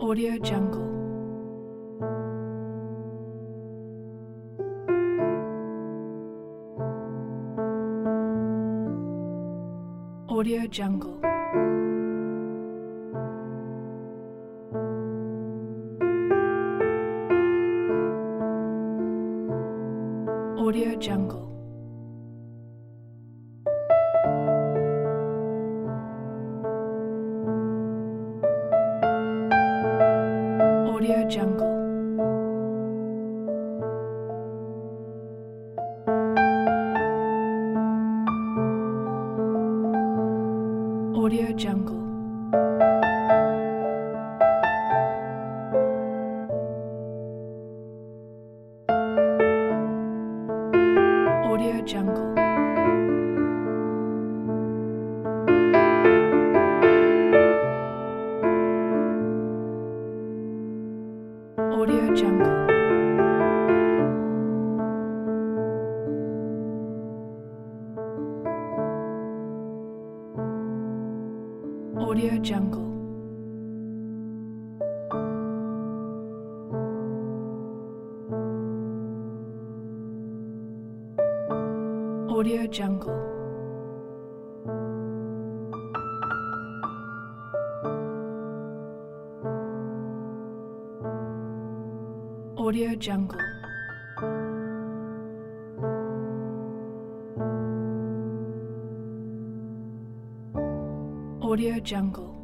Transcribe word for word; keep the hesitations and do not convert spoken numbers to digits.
Audio Jungle. Audio Jungle. Audio Jungle. Audio Jungle. Audio Jungle. Audio Jungle. Audio Jungle. Audio Jungle. Audio Jungle. Audio Jungle. Audio Jungle.